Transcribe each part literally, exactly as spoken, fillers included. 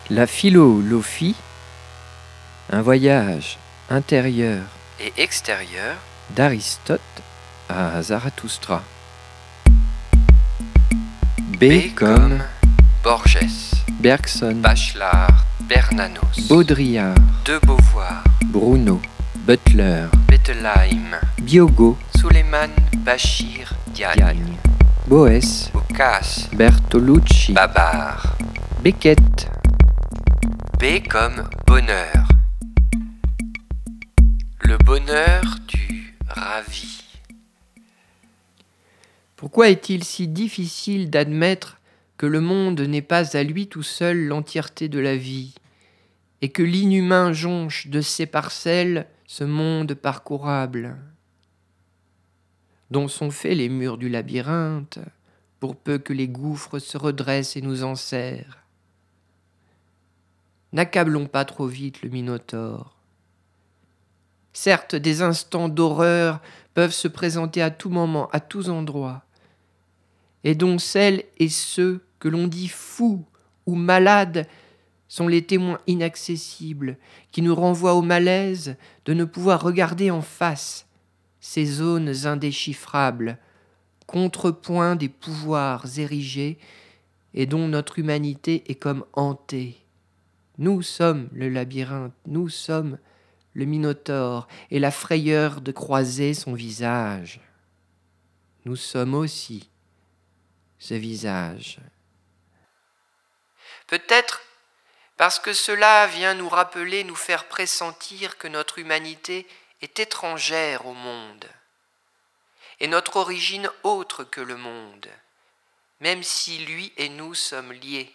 La philosophie, un voyage intérieur et extérieur d'Aristote à Zarathustra. B, B comme Borges, Bergson, Bachelard, Bernanos, Baudrillard, De Beauvoir, Bruno, Butler, Bettelheim, Biogo, Suleiman Bachir Diagne, Diagne, Boès, Boccace, Bertolucci, Babar. Beckett. B comme bonheur. Le bonheur du ravi. Pourquoi est-il si difficile d'admettre que le monde n'est pas à lui tout seul l'entièreté de la vie, et que l'inhumain jonche de ses parcelles ce monde parcourable, dont sont faits les murs du labyrinthe, pour peu que les gouffres se redressent et nous enserrent. N'accablons pas trop vite le Minotaure. Certes, des instants d'horreur peuvent se présenter à tout moment, à tous endroits, et dont celles et ceux que l'on dit fous ou malades sont les témoins inaccessibles qui nous renvoient au malaise de ne pouvoir regarder en face ces zones indéchiffrables, contrepoint des pouvoirs érigés et dont notre humanité est comme hantée. Nous sommes le labyrinthe, nous sommes le Minotaure, et la frayeur de croiser son visage. Nous sommes aussi ce visage. Peut-être parce que cela vient nous rappeler, nous faire pressentir que notre humanité est étrangère au monde, et notre origine autre que le monde, même si lui et nous sommes liés.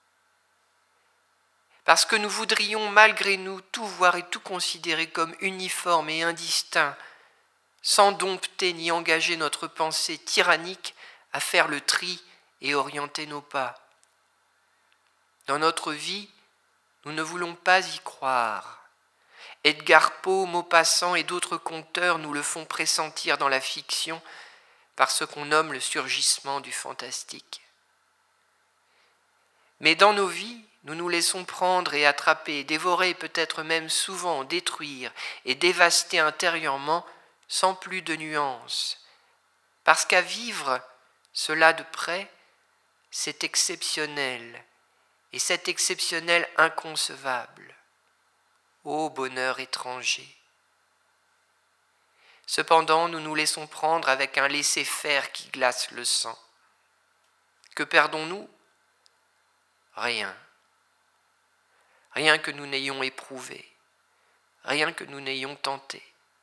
Parce que nous voudrions malgré nous tout voir et tout considérer comme uniforme et indistinct, sans dompter ni engager notre pensée tyrannique à faire le tri et orienter nos pas. Dans notre vie, nous ne voulons pas y croire. Edgar Poe, Maupassant et d'autres conteurs nous le font pressentir dans la fiction par ce qu'on nomme le surgissement du fantastique. Mais dans nos vies, nous nous laissons prendre et attraper, dévorer, peut-être même souvent détruire et dévaster intérieurement sans plus de nuances. Parce qu'à vivre cela de près, c'est exceptionnel, et c'est exceptionnel inconcevable. Ô bonheur étranger! Cependant, nous nous laissons prendre avec un laisser-faire qui glace le sang. Que perdons-nous? Rien. Rien que nous n'ayons éprouvé, rien que nous n'ayons tenté.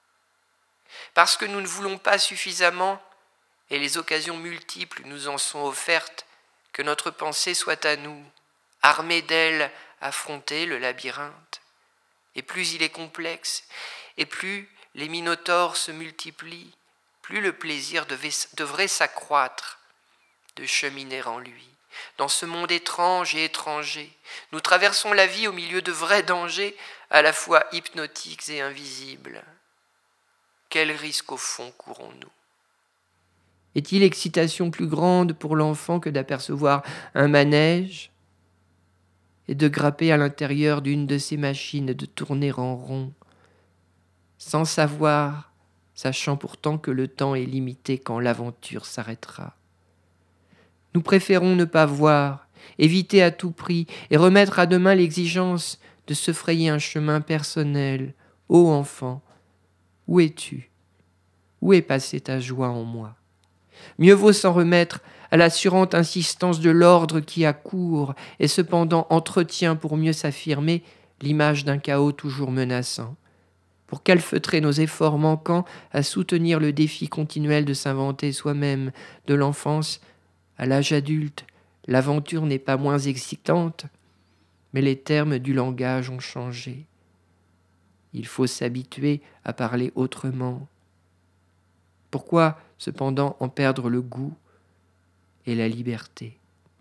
Parce que nous ne voulons pas suffisamment, et les occasions multiples nous en sont offertes, que notre pensée soit à nous, armée d'ailes, affronter le labyrinthe. Et plus il est complexe, et plus les minotaures se multiplient, plus le plaisir devait, devrait s'accroître de cheminer en lui. Dans ce monde étrange et étranger, nous traversons la vie au milieu de vrais dangers, à la fois hypnotiques et invisibles. Quel risque au fond courons-nous? Est-il excitation plus grande pour l'enfant que d'apercevoir un manège et de grapper à l'intérieur d'une de ces machines et de tourner en rond, sans savoir, sachant pourtant que le temps est limité quand l'aventure s'arrêtera? Nous préférons ne pas voir, éviter à tout prix et remettre à demain l'exigence de se frayer un chemin personnel. Ô enfant, où es-tu? Où est passée ta joie en moi? Mieux vaut s'en remettre à l'assurante insistance de l'ordre qui accourt et cependant entretient pour mieux s'affirmer l'image d'un chaos toujours menaçant, pour calfeutrer nos efforts manquants à soutenir le défi continuel de s'inventer soi-même. De l'enfance à l'âge adulte, l'aventure n'est pas moins excitante, mais les termes du langage ont changé. Il faut s'habituer à parler autrement. Pourquoi, cependant, en perdre le goût et la liberté?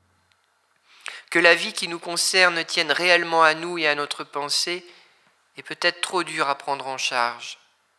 Que la vie qui nous concerne tienne réellement à nous et à notre pensée est peut-être trop dur à prendre en charge.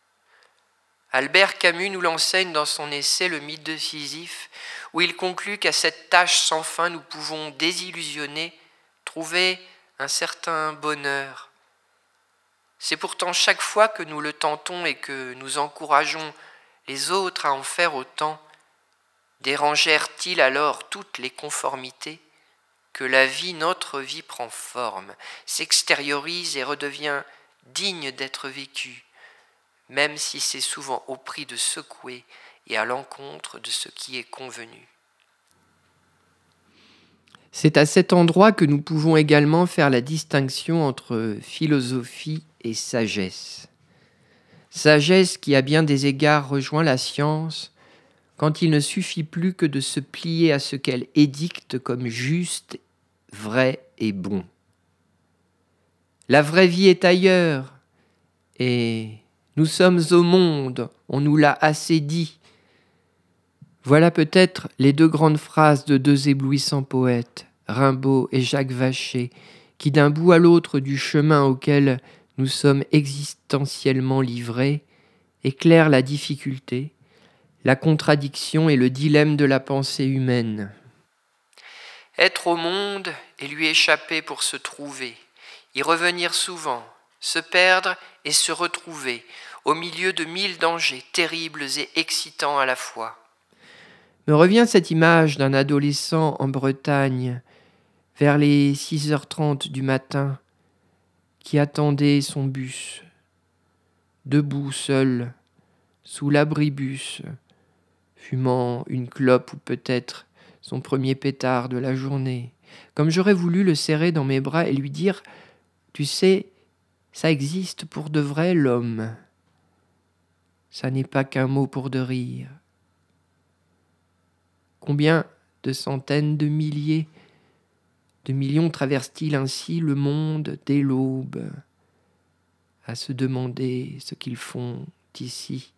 Albert Camus nous l'enseigne dans son essai « Le mythe de Sisyphe », où il conclut qu'à cette tâche sans fin, nous pouvons désillusionner, trouver un certain bonheur. C'est pourtant chaque fois que nous le tentons et que nous encourageons les autres à en faire autant, dérangèrent-ils alors toutes les conformités, que la vie, notre vie, prend forme, s'extériorise et redevient digne d'être vécue, même si c'est souvent au prix de secouer et à l'encontre de ce qui est convenu. C'est à cet endroit que nous pouvons également faire la distinction entre philosophie et sagesse. Sagesse qui à bien des égards rejoint la science quand il ne suffit plus que de se plier à ce qu'elle édicte comme juste, vrai et bon. La vraie vie est ailleurs et nous sommes au monde, on nous l'a assez dit. Voilà peut-être les deux grandes phrases de deux éblouissants poètes, Rimbaud et Jacques Vacher, qui d'un bout à l'autre du chemin auquel nous sommes existentiellement livrés, éclairent la difficulté, la contradiction et le dilemme de la pensée humaine. Être au monde et lui échapper pour se trouver, y revenir souvent, se perdre et se retrouver, au milieu de mille dangers terribles et excitants à la fois. Me revient cette image d'un adolescent en Bretagne, vers les six heures trente du matin, qui attendait son bus, debout seul, sous l'abribus, fumant une clope ou peut-être son premier pétard de la journée, comme j'aurais voulu le serrer dans mes bras et lui dire « Tu sais, ça existe pour de vrai l'homme. Ça n'est pas qu'un mot pour de rire. » Combien de centaines de milliers, de millions traversent-ils ainsi le monde dès l'aube, à se demander ce qu'ils font ici?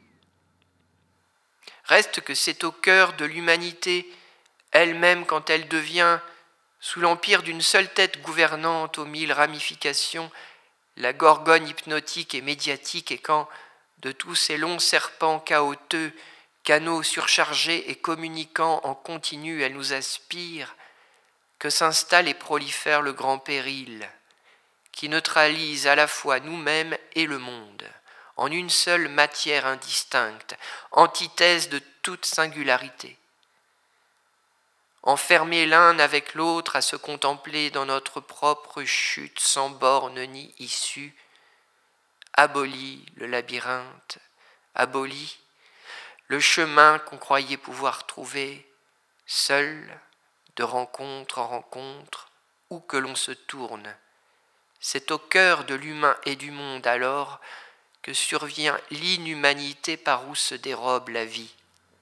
Reste que c'est au cœur de l'humanité, elle-même quand elle devient, sous l'empire d'une seule tête gouvernante aux mille ramifications, la gorgone hypnotique et médiatique, et quand, de tous ces longs serpents chaoteux, canaux surchargés et communiquant en continu, elle nous aspire, que s'installe et prolifère le grand péril, qui neutralise à la fois nous-mêmes et le monde, en une seule matière indistincte, antithèse de toute singularité. Enfermés l'un avec l'autre à se contempler dans notre propre chute sans borne ni issue, abolit le labyrinthe, abolit le chemin qu'on croyait pouvoir trouver, seul, de rencontre en rencontre, où que l'on se tourne. C'est au cœur de l'humain et du monde alors que survient l'inhumanité par où se dérobe la vie.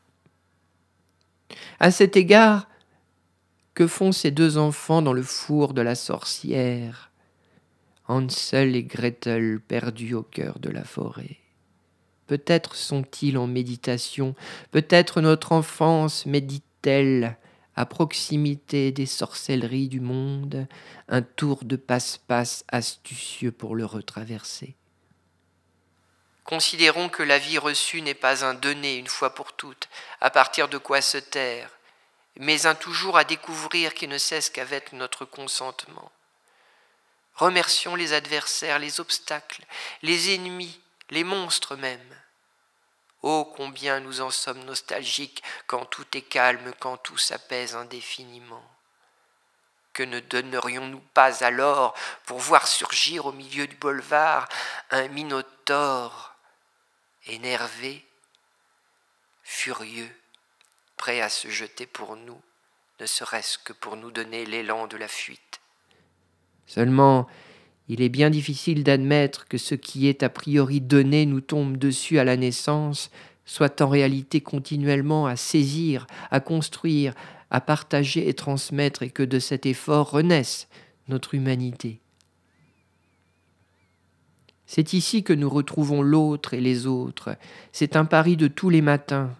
À cet égard, que font ces deux enfants dans le four de la sorcière, Hansel et Gretel perdus au cœur de la forêt? Peut-être sont-ils en méditation, peut-être notre enfance médite-t-elle, à proximité des sorcelleries du monde, un tour de passe-passe astucieux pour le retraverser. Considérons que la vie reçue n'est pas un donné une fois pour toutes, à partir de quoi se taire, mais un toujours à découvrir qui ne cesse qu'avec notre consentement. Remercions les adversaires, les obstacles, les ennemis, les monstres même. Oh, combien nous en sommes nostalgiques quand tout est calme, quand tout s'apaise indéfiniment. Que ne donnerions-nous pas alors pour voir surgir au milieu du boulevard un minotaure énervé, furieux, prêt à se jeter pour nous, ne serait-ce que pour nous donner l'élan de la fuite. Seulement, il est bien difficile d'admettre que ce qui est a priori donné nous tombe dessus à la naissance, soit en réalité continuellement à saisir, à construire, à partager et transmettre, et que de cet effort renaisse notre humanité. C'est ici que nous retrouvons l'autre et les autres. C'est un pari de tous les matins.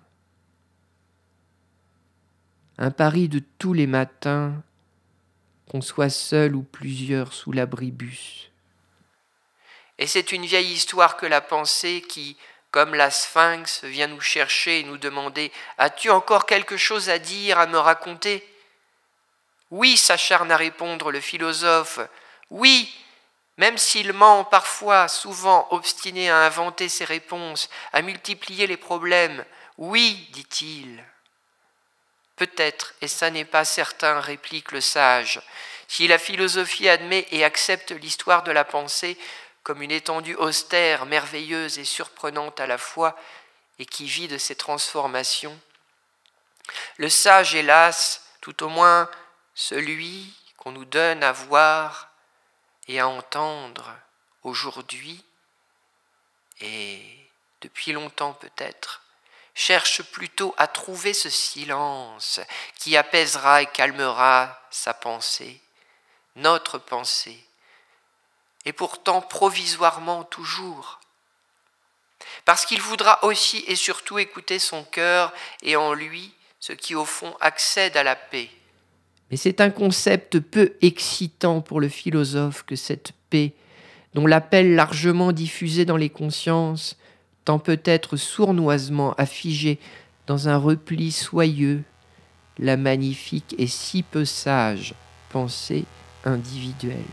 Un pari de tous les matins, qu'on soit seul ou plusieurs sous l'abribus. Et c'est une vieille histoire que la pensée qui, comme la sphinx, vient nous chercher et nous demander « As-tu encore quelque chose à dire, à me raconter ?» Oui, s'acharne à répondre le philosophe, Oui, même s'il ment parfois, souvent obstiné à inventer ses réponses, à multiplier les problèmes, oui, dit-il. Peut-être, et ça n'est pas certain, réplique le sage, si la philosophie admet et accepte l'histoire de la pensée comme une étendue austère, merveilleuse et surprenante à la fois, et qui vit de ses transformations, le sage, hélas, tout au moins celui qu'on nous donne à voir et à entendre aujourd'hui, et depuis longtemps peut-être, cherche plutôt à trouver ce silence qui apaisera et calmera sa pensée, notre pensée, et pourtant provisoirement toujours, parce qu'il voudra aussi et surtout écouter son cœur et en lui ce qui au fond accède à la paix. Mais c'est un concept peu excitant pour le philosophe que cette paix, dont l'appel largement diffusé dans les consciences tend peut-être sournoisement à figer dans un repli soyeux la magnifique et si peu sage pensée individuelle.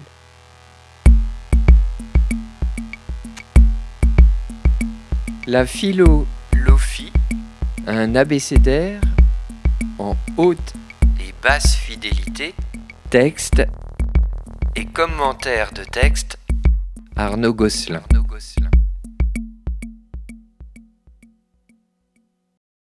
La philo-lophie, un abécédaire en haute et basse fidélité, texte et commentaire de texte, Arnaud Gosselin.